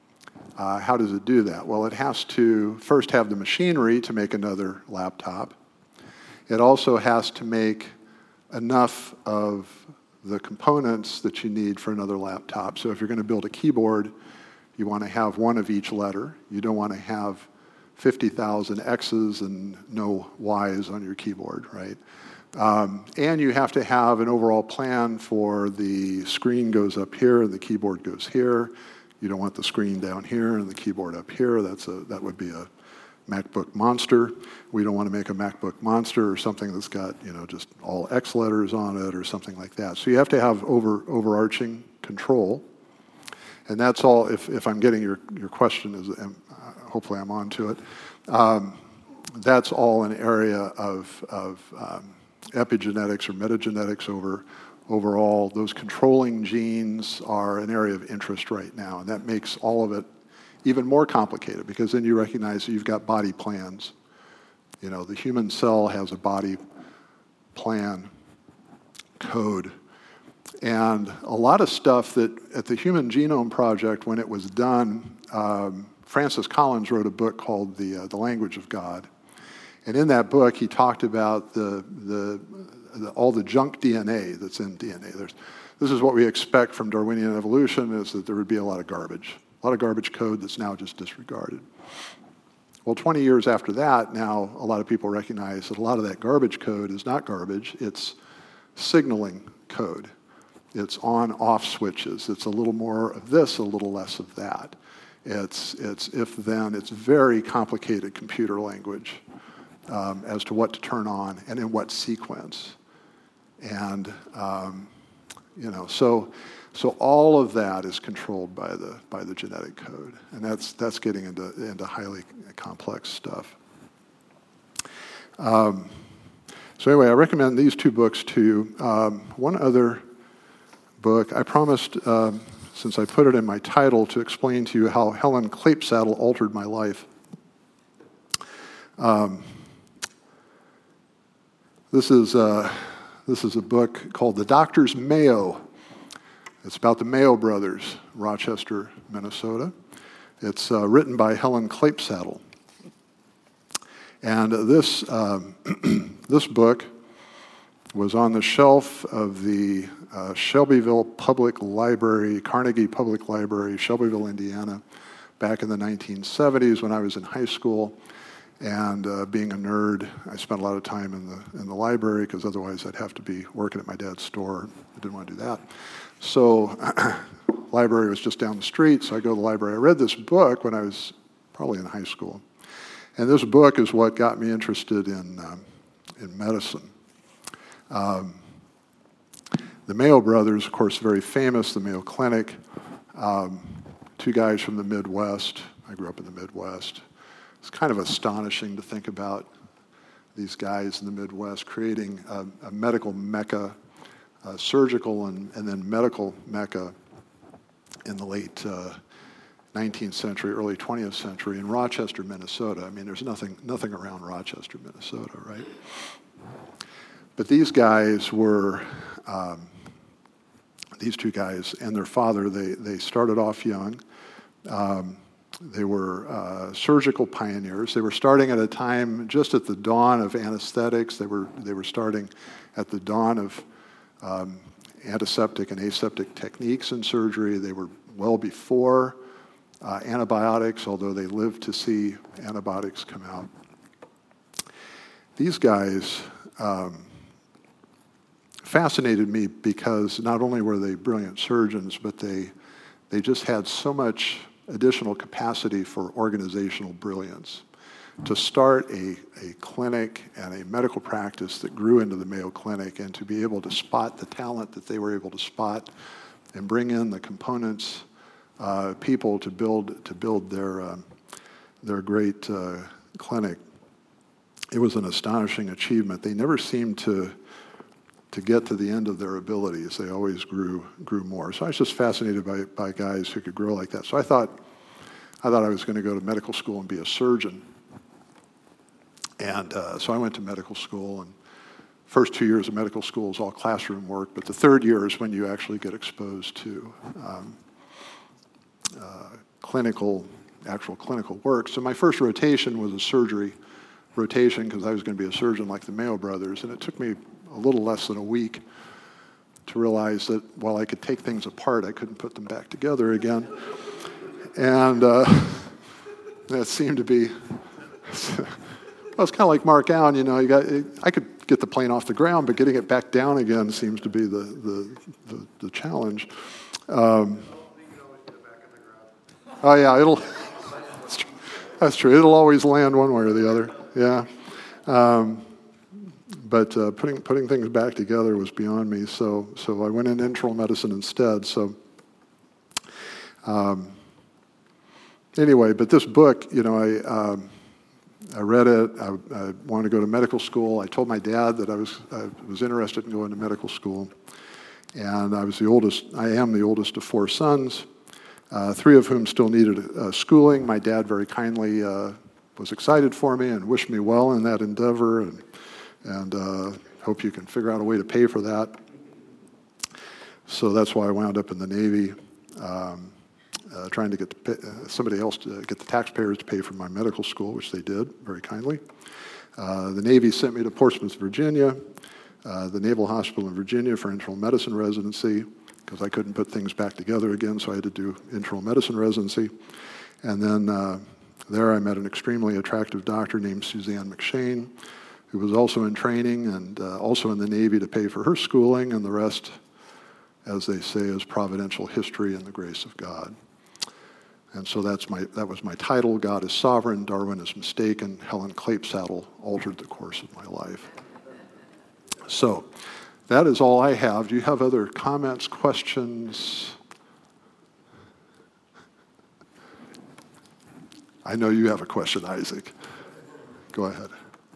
Speaker 1: uh, how does it do that? Well, it has to first have the machinery to make another laptop. It also has to make enough of the components that you need for another laptop. So if you're going to build a keyboard, you want to have one of each letter. You don't want to have fifty thousand X's and no Y's on your keyboard, right? Um, and you have to have an overall plan for the screen goes up here and the keyboard goes here. You don't want the screen down here and the keyboard up here. That's a, that would be a MacBook monster. We don't want to make a MacBook monster or something that's got, you know, just all X letters on it or something like that. So you have to have over, overarching control. And that's all, if, if I'm getting your, your question, is uh, hopefully I'm on to it. Um, that's all an area of, of um, epigenetics or metagenetics over overall. Those controlling genes are an area of interest right now, and that makes all of it even more complicated, because then you recognize that you've got body plans. You know, the human cell has a body plan code. And a lot of stuff that at the Human Genome Project, when it was done, um, Francis Collins wrote a book called The, uh, the Language of God. And in that book, he talked about the, the, the, all the junk D N A that's in D N A. There's, this is what we expect from Darwinian evolution, is that there would be a lot of garbage, a lot of garbage code that's now just disregarded. Well, twenty years after that, now a lot of people recognize that a lot of that garbage code is not garbage, it's signaling code. It's on-off switches. It's a little more of this, a little less of that. It's, it's if-then. It's very complicated computer language um, as to what to turn on and in what sequence. And, um, you know, so so all of that is controlled by the by the genetic code. And that's that's getting into, into highly complex stuff. Um, so anyway, I recommend these two books to you. Um, one other book. I promised, um, since I put it in my title, to explain to you how Helen Clapesaddle altered my life. Um, this is uh, this is a book called The Doctor's Mayo. It's about the Mayo brothers, Rochester, Minnesota. It's uh, written by Helen Clapesaddle. And this um, this book was on the shelf of the uh, Shelbyville Public Library, Carnegie Public Library, Shelbyville, Indiana, back in the nineteen seventies when I was in high school. And uh, being a nerd, I spent a lot of time in the in the library, because otherwise I'd have to be working at my dad's store. I didn't want to do that. So library was just down the street, so I go to the library. I read this book when I was probably in high school. And this book is what got me interested in, um, in medicine. Um, the Mayo brothers, of course, very famous, the Mayo Clinic. Um, two guys from the Midwest. I grew up in the Midwest. It's kind of astonishing to think about these guys in the Midwest creating a, a medical mecca, a surgical and, and then medical mecca in the late uh, nineteenth century, early twentieth century in Rochester, Minnesota. I mean, there's nothing nothing around Rochester, Minnesota, right? But these guys were, um, these two guys and their father, they, they started off young. Um, they were uh, surgical pioneers. They were starting at a time just at the dawn of anesthetics. They were they were starting at the dawn of um, antiseptic and aseptic techniques in surgery. They were well before uh, antibiotics, although they lived to see antibiotics come out. These guys um, fascinated me because not only were they brilliant surgeons, but they they just had so much additional capacity for organizational brilliance. To start a, a clinic and a medical practice that grew into the Mayo Clinic, and to be able to spot the talent that they were able to spot and bring in the components, uh, people to build to build their, um, their great uh, clinic. It was an astonishing achievement. They never seemed to to get to the end of their abilities. They always grew grew more. So I was just fascinated by, by guys who could grow like that. So I thought I thought I was going to go to medical school and be a surgeon. And uh, so I went to medical school, and first two years of medical school is all classroom work, but the third year is when you actually get exposed to um, uh, clinical, actual clinical work. So my first rotation was a surgery rotation because I was going to be a surgeon like the Mayo brothers, and it took me a little less than a week to realize that while I could take things apart, I couldn't put them back together again. And uh, that seemed to be, well, it's kind of like Mark Allen, you know, you got, I could get the plane off the ground, but getting it back down again seems to be the, the, the, the challenge. Um, oh yeah, it'll, that's true. that's true, it'll always land one way or the other, yeah. Um, But uh, putting putting things back together was beyond me. So so I went in internal medicine instead. So um, anyway, but this book, you know, I um, I read it. I, I wanted to go to medical school. I told my dad that I was I was interested in going to medical school, and I was the oldest. I am the oldest of four sons, uh, three of whom still needed uh, schooling. My dad very kindly uh, was excited for me and wished me well in that endeavor, and. and uh, hope you can figure out a way to pay for that. So that's why I wound up in the Navy, um, uh, trying to get to pay, uh, somebody else to get the taxpayers to pay for my medical school, which they did very kindly. Uh, the Navy sent me to Portsmouth, Virginia, uh, the Naval Hospital in Virginia for internal medicine residency, because I couldn't put things back together again, so I had to do internal medicine residency. And then uh, there I met an extremely attractive doctor named Suzanne McShane, who was also in training and uh, also in the Navy to pay for her schooling, and the rest, as they say, is providential history and the grace of God. And so that's my that was my title, God is Sovereign, Darwin is Mistaken, Helen Clapesaddle altered the course of my life. So that is all I have. Do you have other comments, questions? I know you have a question, Isaac. Go ahead.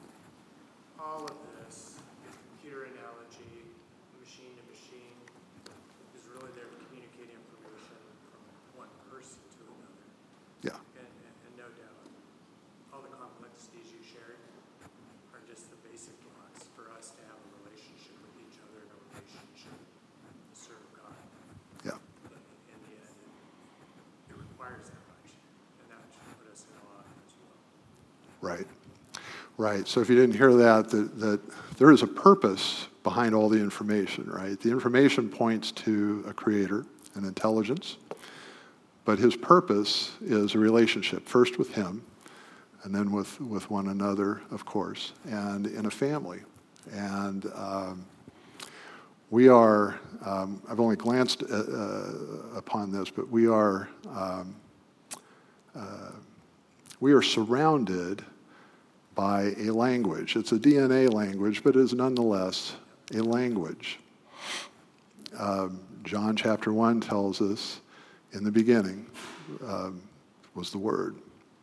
Speaker 1: Right, right. So if you didn't hear that, that, that there is a purpose behind all the information, right? The information points to a creator, an intelligence, but his purpose is a relationship, first with him, and then with, with one another, of course, and in a family. And um, we are, um, I've only glanced uh, uh, upon this, but we are, um, uh, we are surrounded by a language. It's a D N A language, but it is nonetheless a language. Um, John chapter one tells us, in the beginning um, was the Word.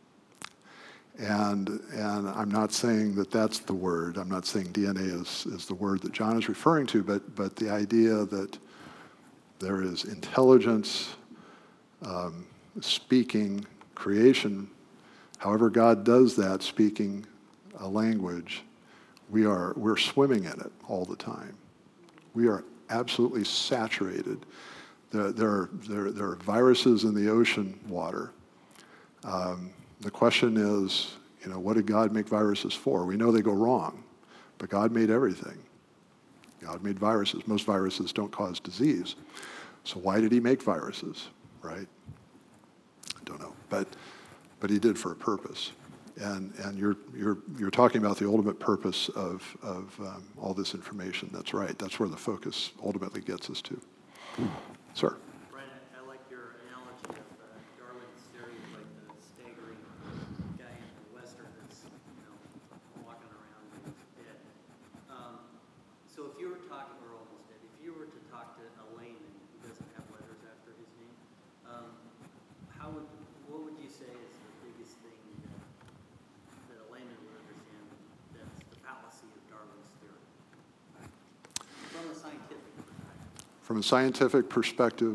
Speaker 1: And and I'm not saying that that's the Word. I'm not saying D N A is, is the word that John is referring to, but, but the idea that there is intelligence, um, speaking, creation, however God does that, speaking a language, we are, we're swimming in it all the time. We are absolutely saturated. There, there, are, there, there are viruses in the ocean water. Um, the question is, you know, what did God make viruses for? We know they go wrong, but God made everything. God made viruses. Most viruses don't cause disease. So why did he make viruses, right? I don't know, but but he did for a purpose. And and you're you're you're talking about the ultimate purpose of of um, all this information. That's right. That's where the focus ultimately gets us to. Sir.
Speaker 3: Brian, I, I like your analogy of uh, Darwin's theory of like the staggering guy in the Western that's, you know, walking around and he's dead. Um, so if you were talking, or almost dead, if you were to talk to a layman who doesn't have letters after his name, um, how would, what would you say is the biggest thing that, that a layman would understand that's the fallacy of Darwin's theory? From a scientific perspective.
Speaker 1: From a scientific perspective,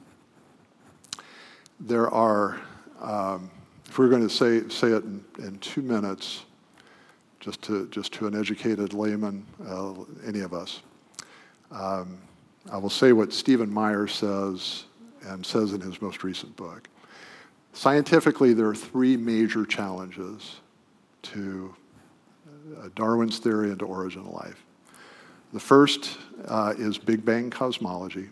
Speaker 1: there are, um, if we're going to say say it in, in two minutes, just to just to an educated layman, uh, any of us, um, I will say what Stephen Meyer says and says in his most recent book. Scientifically, there are three major challenges to uh, Darwin's theory and to origin of life. The first uh, is Big Bang cosmology.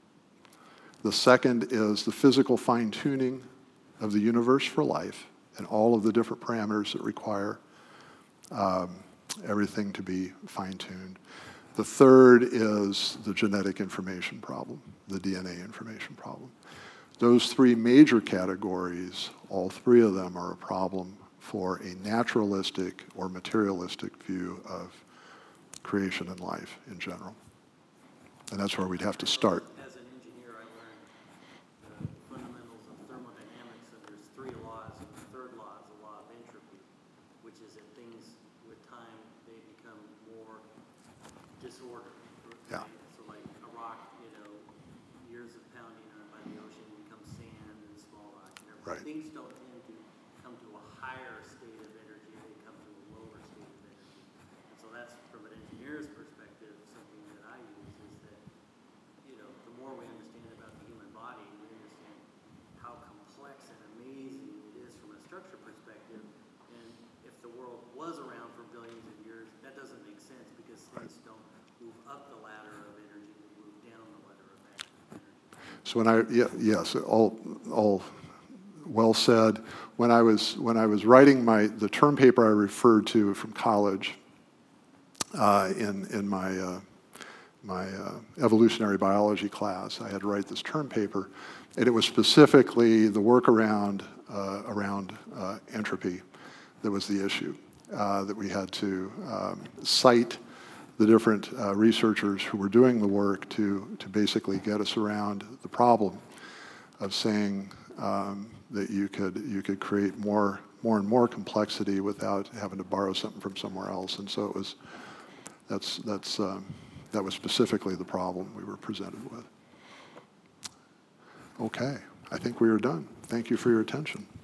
Speaker 1: The second is the physical fine-tuning of the universe for life and all of the different parameters that require um, everything to be fine-tuned. The third is the genetic information problem, the D N A information problem. Those three major categories, all three of them are a problem for a naturalistic or materialistic view of creation and life in general. And that's where we'd have to start.
Speaker 3: As an engineer, I learned the fundamentals of thermodynamics, and there's three laws, and the third law is the law of entropy, which is that things, with time, they become more disordered.
Speaker 1: Yeah.
Speaker 3: So like a rock, you know, years of pounding on by the ocean becomes sand and small rock and everything.
Speaker 1: Right.
Speaker 3: Things don't tend to come to a higher state of energy, they come to a lower state of energy. And so that's, from an engineer's perspective, something that I use is that, you know, the more we understand about the human body, we understand how complex and amazing it is from a structure perspective. And if the world was around for billions of years, that doesn't make sense because things don't move up the ladder of energy, they move down the ladder of energy.
Speaker 1: So when I, yeah, yes, all, all well said. When I was when I was writing my the term paper I referred to from college uh, in in my uh, my uh, evolutionary biology class, I had to write this term paper, and it was specifically the work around uh, around uh, entropy that was the issue uh, that we had to um, cite the different uh, researchers who were doing the work to to basically get us around the problem of saying um, that you could you could create more more and more complexity without having to borrow something from somewhere else. And so it was that's that's um, that was specifically the problem we were presented with. Okay, I think we are done. Thank you for your attention.